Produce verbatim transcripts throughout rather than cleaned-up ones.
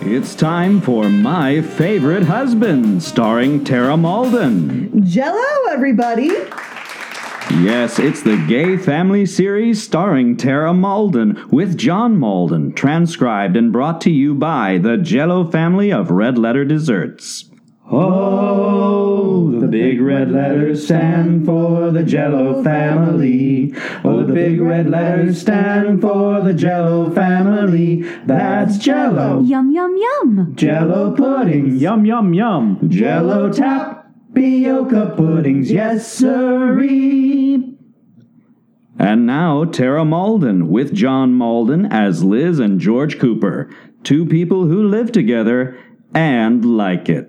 It's time for My Favorite Husband, starring Tara Malden. Jello, everybody! Yes, it's the Gay Family series starring Tara Malden with John Malden, transcribed and brought to you by the Jello family of Red Letter Desserts. Oh, the big red letters stand for the Jello family. Oh, the big red letters stand for the Jello family. That's Jello. Yum, yum, yum. Jello puddings. Yum, yum, yum. Jello tapioca puddings. Yes, sirree. And now, Tara Malden with John Malden as Liz and George Cooper. Two people who live together and like it.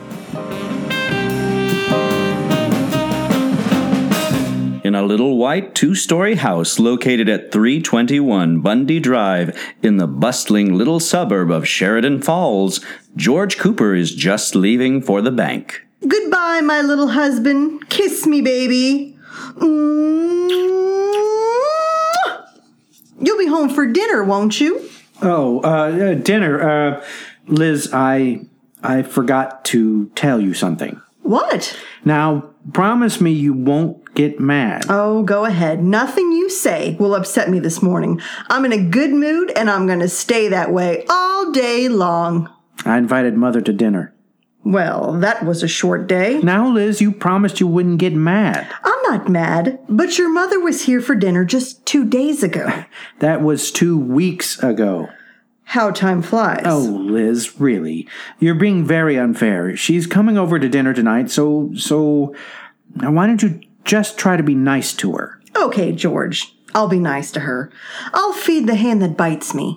In a little white two-story house located at three twenty-one Bundy Drive in the bustling little suburb of Sheridan Falls, George Cooper is just leaving for the bank. Goodbye, my little husband. Kiss me, baby. Mm-hmm. You'll be home for dinner, won't you? Oh, uh, dinner. Uh, Liz, I I forgot to tell you something. What? Now, promise me you won't get mad. Oh, go ahead. Nothing you say will upset me this morning. I'm in a good mood, and I'm going to stay that way all day long. I invited Mother to dinner. Well, that was a short day. Now, Liz, you promised you wouldn't get mad. I'm not mad, but your mother was here for dinner just two days ago. That was two weeks ago. How time flies. Oh, Liz, really. You're being very unfair. She's coming over to dinner tonight, so, so, now why don't you just try to be nice to her? Okay, George. I'll be nice to her. I'll feed the hand that bites me.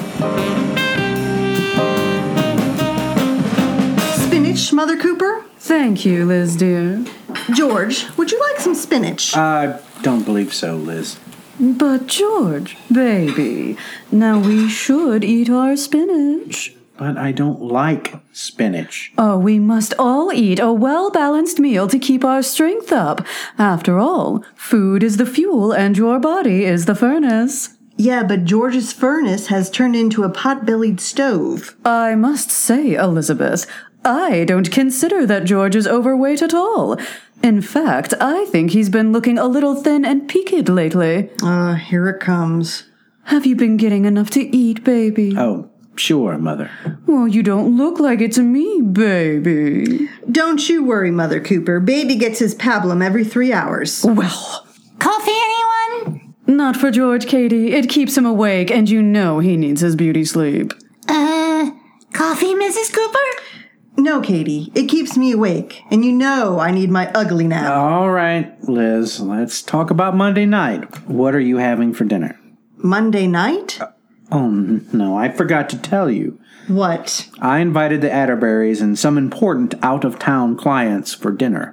Spinach, Mother Cooper? Thank you, Liz, dear. George, would you like some spinach? I don't believe so, Liz. But, George, baby, now we should eat our spinach. But I don't like spinach. Oh, we must all eat a well-balanced meal to keep our strength up. After all, food is the fuel and your body is the furnace. Yeah, but George's furnace has turned into a pot-bellied stove. I must say, Elizabeth, I don't consider that George is overweight at all. In fact, I think he's been looking a little thin and peaked lately. Ah, uh, here it comes. Have you been getting enough to eat, baby? Oh, sure, Mother. Well, you don't look like it to me, baby. Don't you worry, Mother Cooper. Baby gets his pablum every three hours. Well. Coffee, anyone? Not for George, Katie. It keeps him awake, and you know he needs his beauty sleep. Uh, coffee, Missus Cooper? No, Katie. It keeps me awake, and you know I need my ugly nap. All right, Liz, let's talk about Monday night. What are you having for dinner? Monday night? Uh, oh, no, I forgot to tell you. What? I invited the Atterberries and some important out-of-town clients for dinner.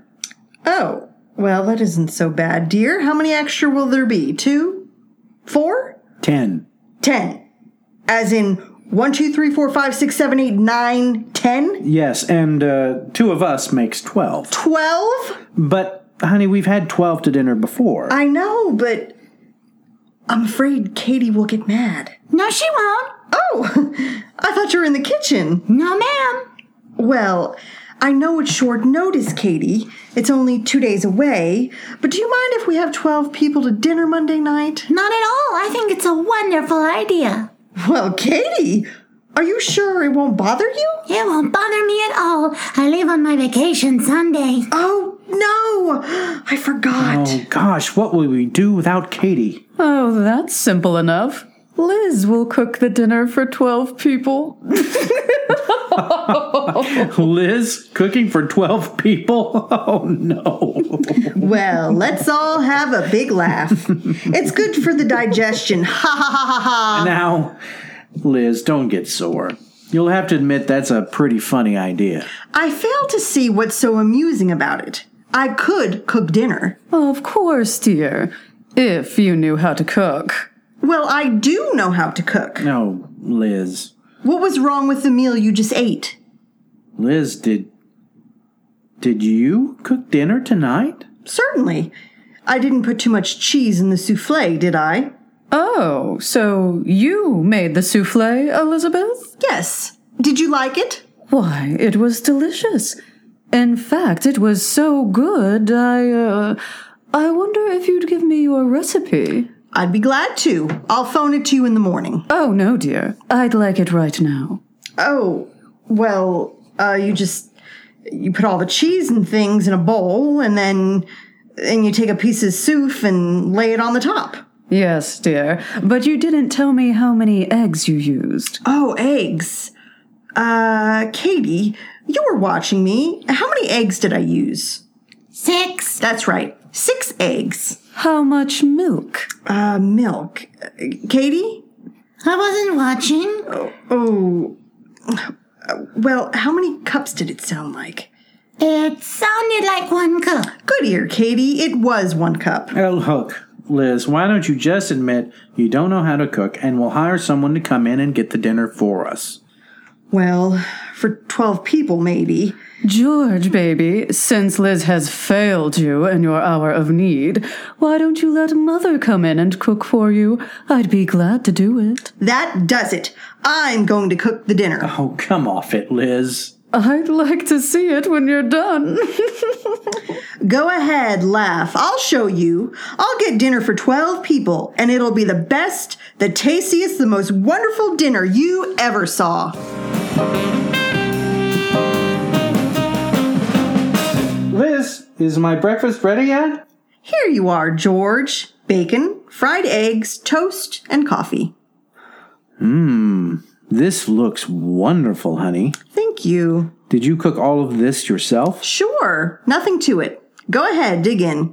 Oh, well, that isn't so bad, dear. How many extra will there be? Two? Four? Ten. Ten. As in one, two, three, four, five, six, seven, eight, nine, ten? Yes, and uh, two of us makes twelve. Twelve? But, honey, we've had twelve to dinner before. I know, but I'm afraid Katie will get mad. No, she won't. Oh, I thought you were in the kitchen. No, ma'am. Well, I know it's short notice, Katie. It's only two days away. But do you mind if we have twelve people to dinner Monday night? Not at all. I think it's a wonderful idea. Well, Katie, are you sure it won't bother you? It won't bother me at all. I leave on my vacation Sunday. Oh, no. I forgot. Oh, gosh, what will we do without Katie? Oh, that's simple enough. Liz will cook the dinner for twelve people. Liz cooking for twelve people? Oh, no. Well, let's all have a big laugh. It's good for the digestion. Ha ha ha ha ha. Now, Liz, don't get sore. You'll have to admit that's a pretty funny idea. I fail to see what's so amusing about it. I could cook dinner. Of course, dear. If you knew how to cook. Well, I do know how to cook. No, Liz. What was wrong with the meal you just ate? Liz, did... Did you cook dinner tonight? Certainly. I didn't put too much cheese in the souffle, did I? Oh, so you made the souffle, Elizabeth? Yes. Did you like it? Why, it was delicious. In fact, it was so good, I, uh, I wonder if you'd give me your recipe. I'd be glad to. I'll phone it to you in the morning. Oh, no, dear. I'd like it right now. Oh, well, uh, you just, you put all the cheese and things in a bowl, and then, and you take a piece of soup and lay it on the top. Yes, dear, but you didn't tell me how many eggs you used. Oh, eggs. Uh, Katie, you were watching me. How many eggs did I use? Six. That's right. Six eggs. How much milk? Uh, milk. Uh, Katie? I wasn't watching. Oh, uh, well, how many cups did it sound like? It sounded like one cup. Good ear, Katie. It was one cup. Oh, look, Liz, why don't you just admit you don't know how to cook and we'll hire someone to come in and get the dinner for us? Well, for twelve people, maybe. George, baby, since Liz has failed you in your hour of need, why don't you let Mother come in and cook for you? I'd be glad to do it. That does it. I'm going to cook the dinner. Oh, come off it, Liz. I'd like to see it when you're done. Go ahead, laugh. I'll show you. I'll get dinner for twelve people, and it'll be the best, the tastiest, the most wonderful dinner you ever saw. Liz, is my breakfast ready yet? Here you are, George. Bacon, fried eggs, toast, and coffee. Mmm, this looks wonderful, honey. Thank you. Did you cook all of this yourself? Sure. Nothing to it. Go ahead, dig in.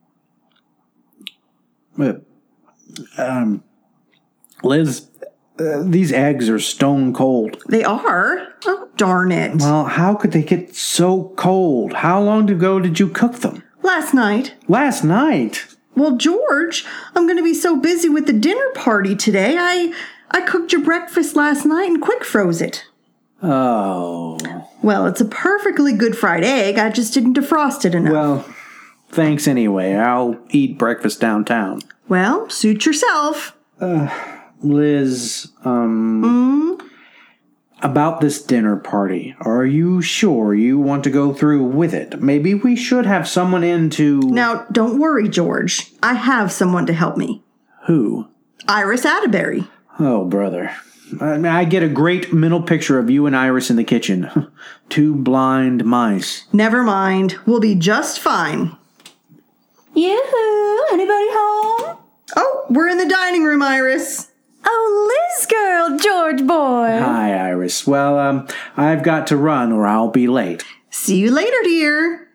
Uh, um, Liz, uh, these eggs are stone cold. They are? Oh, darn it. Well, how could they get so cold? How long ago did you cook them? Last night. Last night? Well, George, I'm going to be so busy with the dinner party today. I I cooked your breakfast last night and quick froze it. Oh. Well, it's a perfectly good fried egg. I just didn't defrost it enough. Well, thanks anyway. I'll eat breakfast downtown. Well, suit yourself. Liz, um... Mm? About this dinner party, are you sure you want to go through with it? Maybe we should have someone in to... Now, don't worry, George. I have someone to help me. Who? Iris Atterbury. Oh, brother. I, I get a great mental picture of you and Iris in the kitchen. Two blind mice. Never mind. We'll be just fine. Yoo-hoo! Anybody home? Oh, we're in the dining room, Iris. Oh, Liz girl, George boy. Hi, Iris. Well, um, I've got to run or I'll be late. See you later, dear.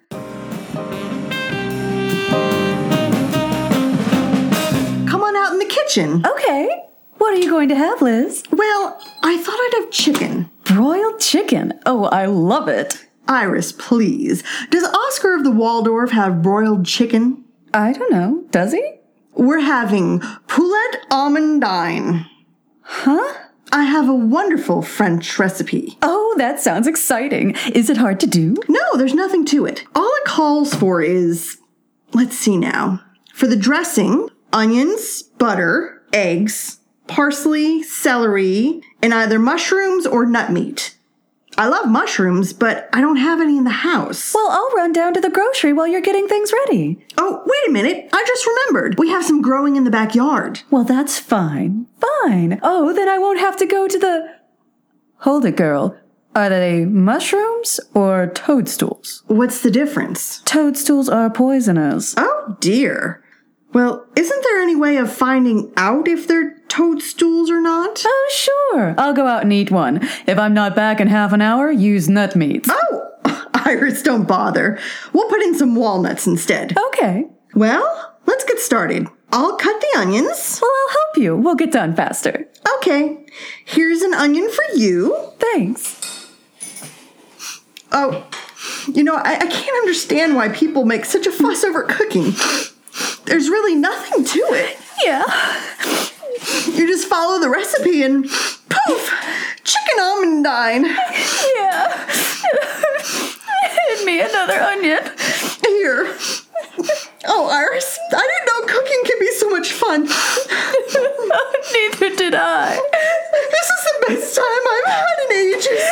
Come on out in the kitchen. Okay. What are you going to have, Liz? Well, I thought I'd have chicken. Broiled chicken. Oh, I love it. Iris, please. Does Oscar of the Waldorf have broiled chicken? I don't know. Does he? We're having poulet almondine. Huh? I have a wonderful French recipe. Oh, that sounds exciting. Is it hard to do? No, there's nothing to it. All it calls for is, let's see now. For the dressing, onions, butter, eggs, parsley, celery, and either mushrooms or nut meat. I love mushrooms, but I don't have any in the house. Well, I'll run down to the grocery while you're getting things ready. Oh, wait a minute. I just remembered. We have some growing in the backyard. Well, that's fine. Fine. Oh, then I won't have to go to the... Hold it, girl. Are they mushrooms or toadstools? What's the difference? Toadstools are poisonous. Oh, dear. Well, isn't there any way of finding out if they're toadstools or not? Oh, sure. I'll go out and eat one. If I'm not back in half an hour, use nut meats. Oh, Iris, don't bother. We'll put in some walnuts instead. Okay. Well, let's get started. I'll cut the onions. Well, I'll help you. We'll get done faster. Okay. Here's an onion for you. Thanks. Oh, you know, I, I can't understand why people make such a fuss over cooking. There's really nothing to it. Yeah. You just follow the recipe and poof, chicken almondine. Yeah. Hit me another onion. Here. Oh, Iris, I didn't know cooking could be so much fun. Neither did I. This is the best time I've had in ages.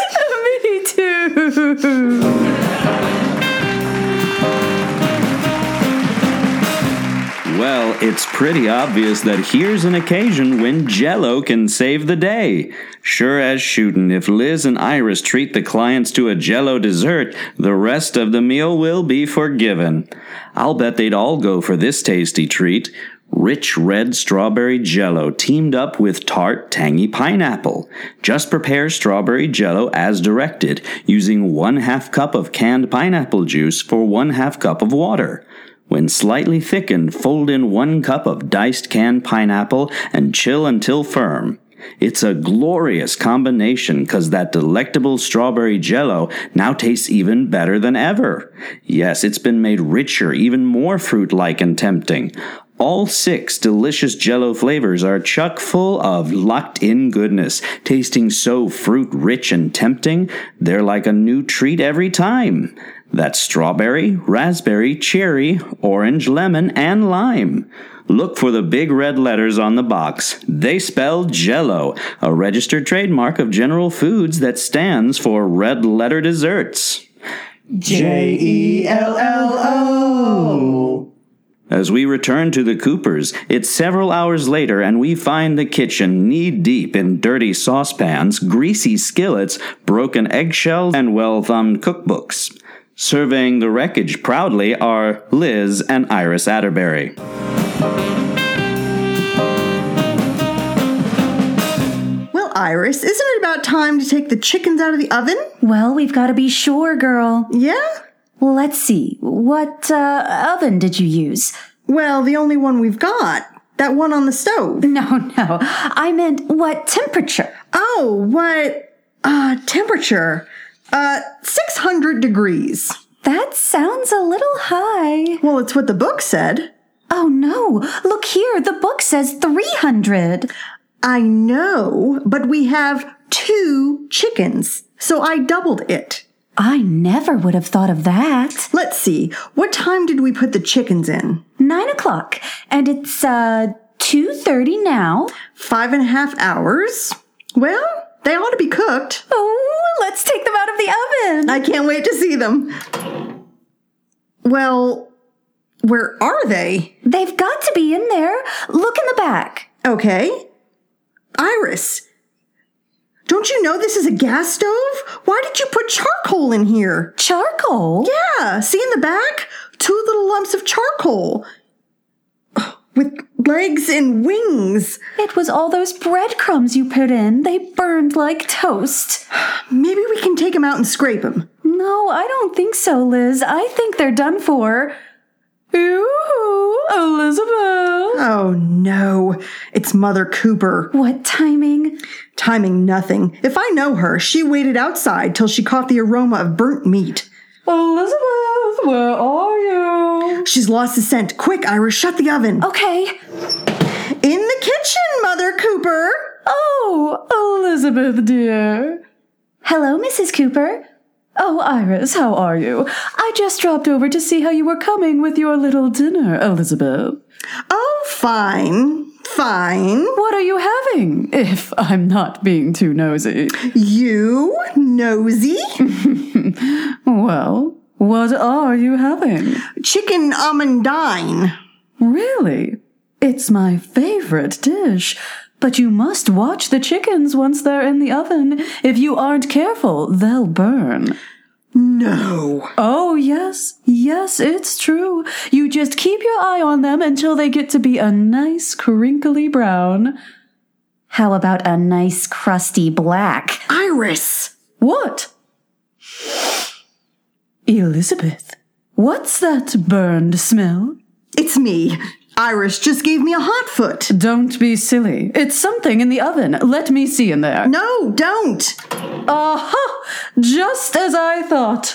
Well, it's pretty obvious that here's an occasion when Jell-O can save the day. Sure as shootin', if Liz and Iris treat the clients to a Jell-O dessert, the rest of the meal will be forgiven. I'll bet they'd all go for this tasty treat. Rich red strawberry Jell-O teamed up with tart, tangy pineapple. Just prepare strawberry Jell-O as directed, using one half cup of canned pineapple juice for one half cup of water. When slightly thickened, fold in one cup of diced canned pineapple and chill until firm. It's a glorious combination because that delectable strawberry Jell-O now tastes even better than ever. Yes, it's been made richer, even more fruit-like and tempting. All six delicious Jell-O flavors are chock full of locked-in goodness, tasting so fruit-rich and tempting, they're like a new treat every time. That's strawberry, raspberry, cherry, orange, lemon, and lime. Look for the big red letters on the box. They spell Jell-O, a registered trademark of General Foods that stands for Red Letter Desserts. J E L L O. As we return to the Coopers, it's several hours later and we find the kitchen knee-deep in dirty saucepans, greasy skillets, broken eggshells, and well-thumbed cookbooks. Surveying the wreckage proudly are Liz and Iris Atterbury. Well, Iris, isn't it about time to take the chickens out of the oven? Well, we've got to be sure, girl. Yeah? Let's see. What uh, oven did you use? Well, the only one we've got. That one on the stove. No, no. I meant what temperature? Oh, what, uh, temperature? Uh, six hundred degrees. That sounds a little high. Well, it's what the book said. Oh, no. Look here. The book says three hundred. I know, but we have two chickens, so I doubled it. I never would have thought of that. Let's see. What time did we put the chickens in? Nine o'clock. And it's, uh, two thirty now. Five and a half hours. Well, they ought to be cooked. Oh, let's take them out of the oven. I can't wait to see them. Well, where are they? They've got to be in there. Look in the back. Okay. Iris, don't you know this is a gas stove? Why did you put charcoal in here? Charcoal? Yeah, see in the back? Two little lumps of charcoal. With legs and wings. It was all those breadcrumbs you put in. They burned like toast. Maybe we can take them out and scrape them. No, I don't think so, Liz. I think they're done for. Ooh, Elizabeth. Oh, no. It's Mother Cooper. What timing? Timing nothing. If I know her, she waited outside till she caught the aroma of burnt meat. Elizabeth, where are you? She's lost the scent. Quick, Iris, shut the oven. Okay. In the kitchen, Mother Cooper. Oh, Elizabeth, dear. Hello, Missus Cooper. Oh, Iris, how are you? I just dropped over to see how you were coming with your little dinner, Elizabeth. Oh, fine. Fine. What are you having, if I'm not being too nosy? You nosy? Well, what are you having? Chicken almondine. Really? It's my favorite dish. But you must watch the chickens once they're in the oven. If you aren't careful, they'll burn. No. Oh, yes. Yes, it's true. You just keep your eye on them until they get to be a nice crinkly brown. How about a nice crusty black? Iris. What? Elizabeth, what's that burned smell? It's me. Iris just gave me a hot foot. Don't be silly. It's something in the oven. Let me see in there. No, don't. Aha! Just as I thought.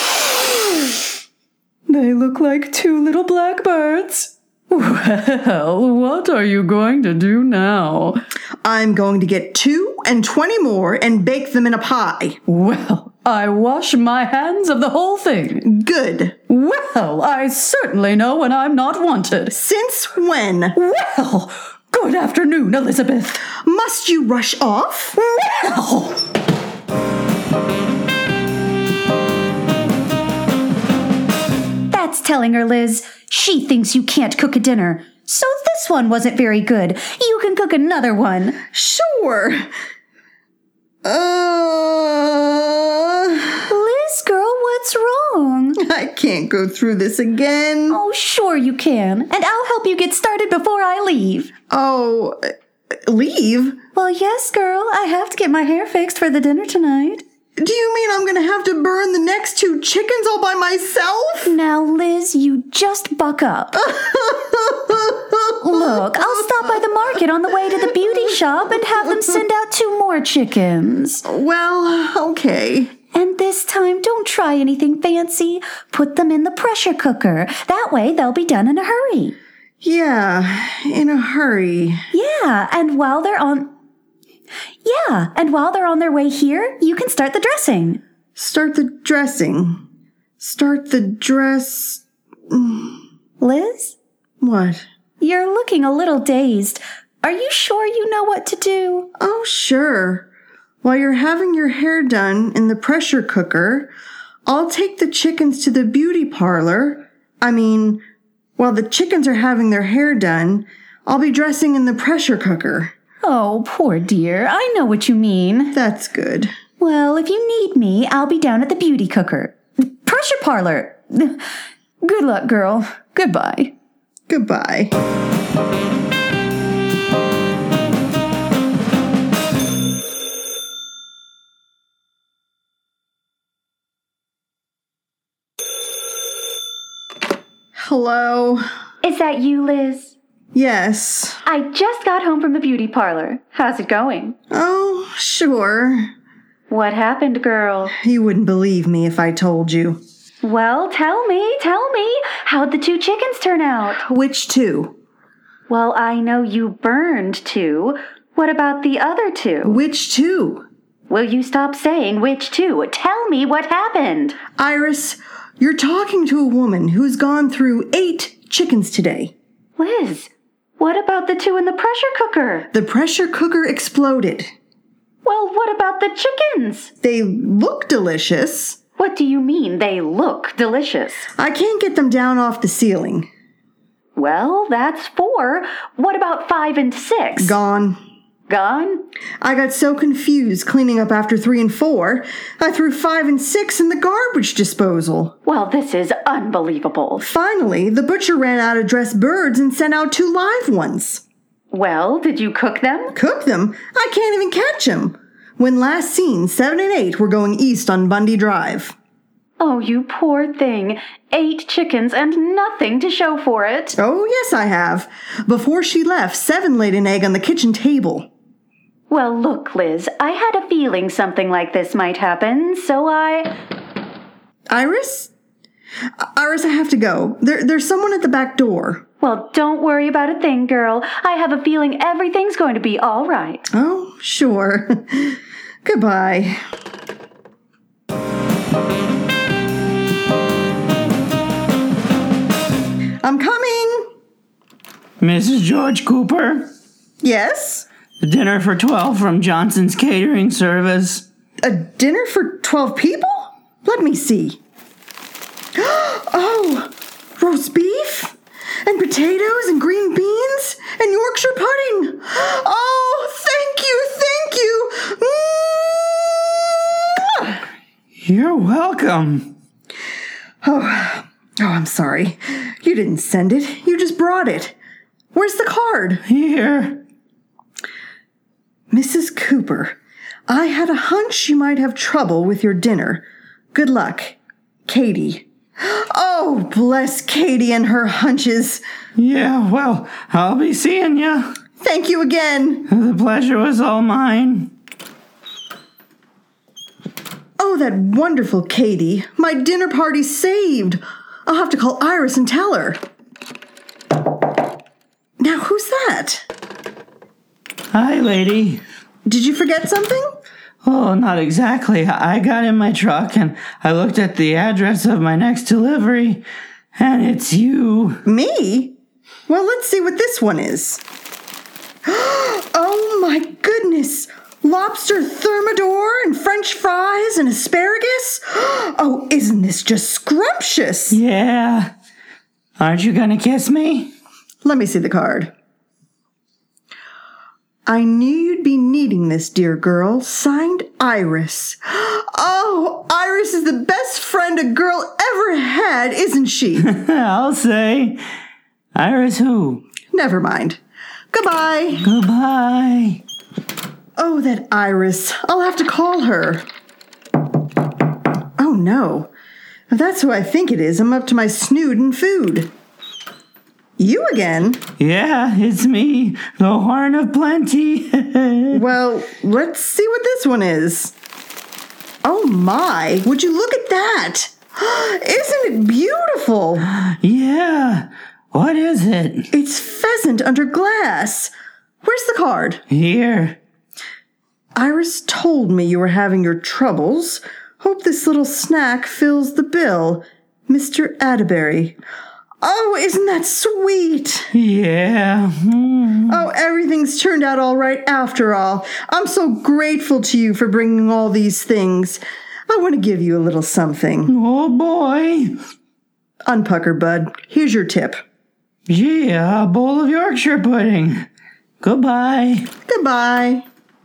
They look like two little blackbirds. Well, what are you going to do now? I'm going to get two and twenty more and bake them in a pie. Well, I wash my hands of the whole thing. Good. Well, I certainly know when I'm not wanted. Since when? Well, good afternoon, Elizabeth. Must you rush off? Well... telling her, Liz. She thinks you can't cook a dinner. So this one wasn't very good. You can cook another one. Sure. Uh... Liz, girl, what's wrong? I can't go through this again. Oh, sure you can. And I'll help you get started before I leave. Oh, leave? Well, yes, girl. I have to get my hair fixed for the dinner tonight. Do you mean I'm gonna have to burn the next two chickens all by myself? Now, Liz, you just buck up. Look, I'll stop by the market on the way to the beauty shop and have them send out two more chickens. Well, okay. And this time, don't try anything fancy. Put them in the pressure cooker. That way, they'll be done in a hurry. Yeah, in a hurry. Yeah, and while they're on... Yeah, and while they're on their way here, you can start the dressing. Start the dressing. Start the dress... Liz? What? You're looking a little dazed. Are you sure you know what to do? Oh, sure. While you're having your hair done in the pressure cooker, I'll take the chickens to the beauty parlor. I mean, while the chickens are having their hair done, I'll be dressing in the pressure cooker. Oh, poor dear. I know what you mean. That's good. Well, if you need me, I'll be down at the beauty cooker. Pressure parlor. Good luck, girl. Goodbye. Goodbye. Hello? Is that you, Liz? Yes. I just got home from the beauty parlor. How's it going? Oh, sure. What happened, girl? You wouldn't believe me if I told you. Well, tell me, tell me. How'd the two chickens turn out? Which two? Well, I know you burned two. What about the other two? Which two? Will you stop saying which two? Tell me what happened. Iris, you're talking to a woman who's gone through eight chickens today. Liz, what about the two in the pressure cooker? The pressure cooker exploded. Well, what about the chickens? They look delicious. What do you mean they look delicious? I can't get them down off the ceiling. Well, that's four. What about five and six? Gone. Gone? I got so confused cleaning up after three and four, I threw five and six in the garbage disposal. Well, this is unbelievable. Finally, the butcher ran out of dressed birds and sent out two live ones. Well, did you cook them? Cook them? I can't even catch them. When last seen, seven and eight were going east on Bundy Drive. Oh, you poor thing. Eight chickens and nothing to show for it. Oh, yes, I have. Before she left, Seven laid an egg on the kitchen table. Well, look, Liz, I had a feeling something like this might happen, so I... Iris? Iris, I have to go. There, there's someone at the back door. Well, don't worry about a thing, girl. I have a feeling everything's going to be all right. Oh, sure. Goodbye. I'm coming. Missus George Cooper? Yes? The dinner for twelve from Johnson's Catering Service. A dinner for twelve people? Let me see. Oh, roast beef? And potatoes and green beans? And Yorkshire pudding? Oh, thank you, thank you. You're welcome. Oh, oh, I'm sorry. You didn't send it. You just brought it. Where's the card? Here. Missus Cooper, I had a hunch you might have trouble with your dinner. Good luck. Katie. Oh, bless Katie and her hunches. Yeah, well, I'll be seeing ya. Thank you again. The pleasure was all mine. Oh, that wonderful Katie. My dinner party's saved. I'll have to call Iris and tell her. Now, who's that? Hi, lady. Did you forget something? Oh, not exactly. I got in my truck and I looked at the address of my next delivery, and it's you. Me? Well, let's see what this one is. Oh, my goodness. Lobster thermidor and French fries and asparagus? Oh, isn't this just scrumptious? Yeah. Aren't you gonna kiss me? Let me see the card. I knew you'd be needing this, dear girl. Signed, Iris. Oh, Iris is the best friend a girl ever had, isn't she? I'll say. Iris who? Never mind. Goodbye. Goodbye. Oh, that Iris. I'll have to call her. Oh, no. If that's who I think it is, I'm up to my snoot in food. You again? Yeah, it's me, the Horn of Plenty. Well, let's see what this one is. Oh my, would you look at that? Isn't it beautiful? Yeah, what is it? It's pheasant under glass. Where's the card? Here. Iris told me you were having your troubles. Hope this little snack fills the bill. Mister Atterbury. Oh, isn't that sweet? Yeah. Mm. Oh, everything's turned out all right after all. I'm so grateful to you for bringing all these things. I want to give you a little something. Oh, boy. Unpucker, bud. Here's your tip. Yeah, a bowl of Yorkshire pudding. Goodbye. Goodbye.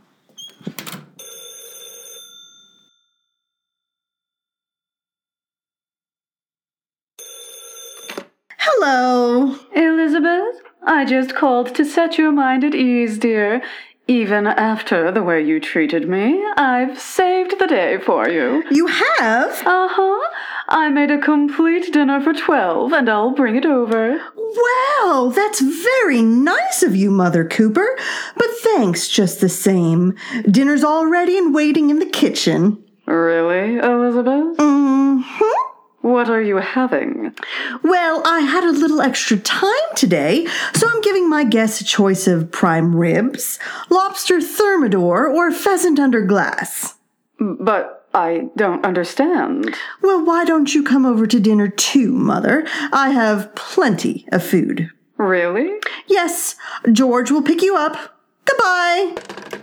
Hello. Elizabeth, I just called to set your mind at ease, dear. Even after the way you treated me, I've saved the day for you. You have? Uh-huh. I made a complete dinner for twelve, and I'll bring it over. Well, that's very nice of you, Mother Cooper. But thanks just the same. Dinner's all ready and waiting in the kitchen. Really, Elizabeth? Mm-hmm. What are you having? Well, I had a little extra time today, so I'm giving my guests a choice of prime ribs, lobster thermidor, or pheasant under glass. But I don't understand. Well, why don't you come over to dinner too, Mother? I have plenty of food. Really? Yes, George will pick you up. Goodbye.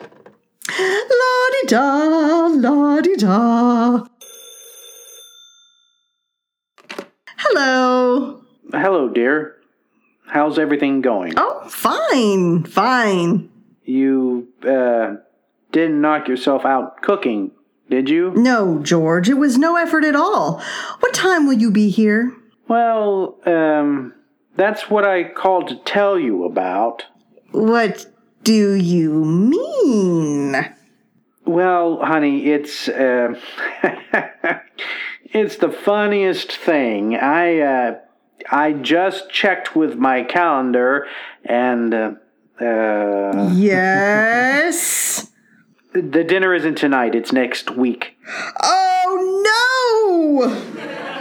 La-di-da, la-di-da. Hello. Hello, dear. How's everything going? Oh, fine, fine. You, uh, didn't knock yourself out cooking, did you? No, George, it was no effort at all. What time will you be here? Well, um, that's what I called to tell you about. What do you mean? Well, honey, it's, uh, it's the funniest thing. I, uh, I just checked with my calendar and, uh, uh... Yes? The dinner isn't tonight, it's next week. Oh, no!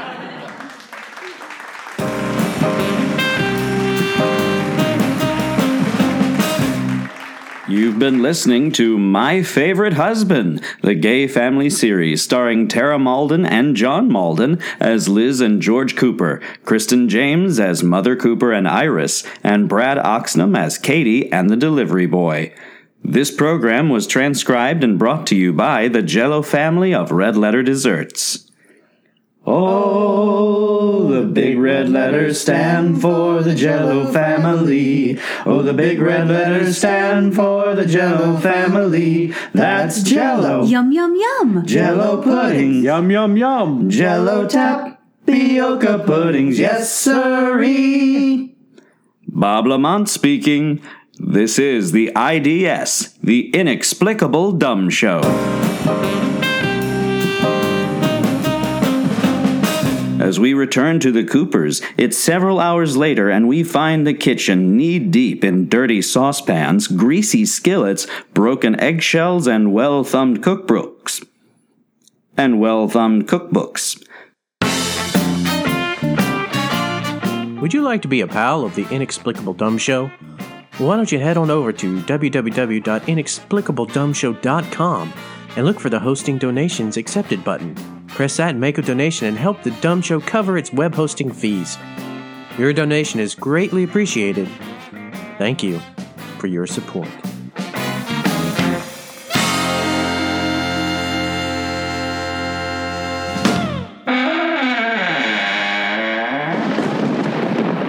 You've been listening to My Favorite Husband, the gay family series starring Tara Malden and John Malden as Liz and George Cooper, Kristen James as Mother Cooper and Iris, and Brad Oxnam as Katie and the delivery boy. This program was transcribed and brought to you by the Jell-O family of Red Letter Desserts. Oh, the big red letters stand for the Jell-O family. Oh, the big red letters stand for the Jell-O family. That's Jell-O. Yum, yum, yum. Jell-O pudding. Yum, yum, yum. Jell-O tapioca puddings. Yes, sirree. Bob Lamont speaking. This is the I D S, the Inexplicable Dumb Show. As we return to the Coopers, it's several hours later and we find the kitchen knee-deep in dirty saucepans, greasy skillets, broken eggshells, and well-thumbed cookbooks. And well-thumbed cookbooks. Would you like to be a pal of the Inexplicable Dumb Show? Why don't you head on over to w w w dot inexplicable dumb show dot com and look for the Hosting Donations Accepted button. Press that and make a donation and help the Dumb Show cover its web hosting fees. Your donation is greatly appreciated. Thank you for your support.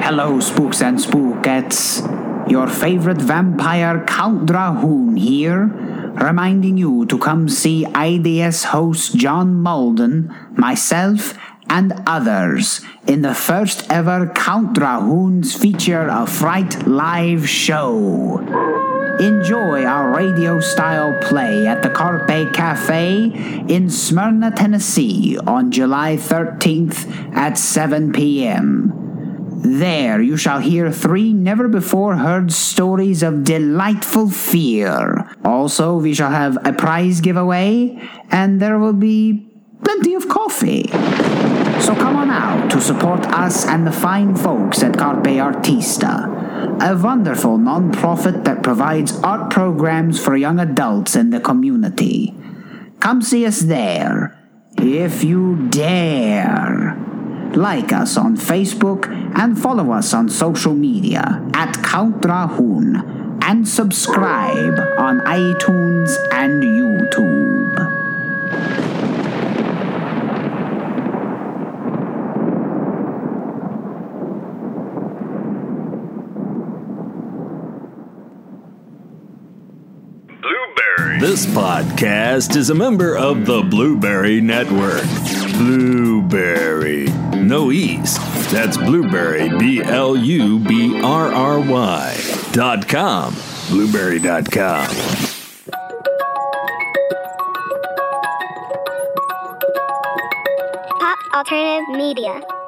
Hello, spooks and spookettes. Your favorite vampire Count Drahoon here, reminding you to come see I D S host John Malden, myself, and others in the first ever Count Drahoon's Feature a Fright live show. Enjoy our radio-style play at the Carpe Cafe in Smyrna, Tennessee on July thirteenth at seven p.m. There you shall hear three never-before-heard stories of delightful fear. Also, we shall have a prize giveaway, and there will be plenty of coffee. So come on out to support us and the fine folks at Carpe Artista, a wonderful non-profit that provides art programs for young adults in the community. Come see us there, if you dare. Like us on Facebook and follow us on social media at Count Drahoon and subscribe on iTunes and YouTube. Blueberry. This podcast is a member of the Blueberry Network. Blueberry. No E's. That's Blueberry, B L U B R R Y dot com. Blueberry dot com. Pop Alternative Media.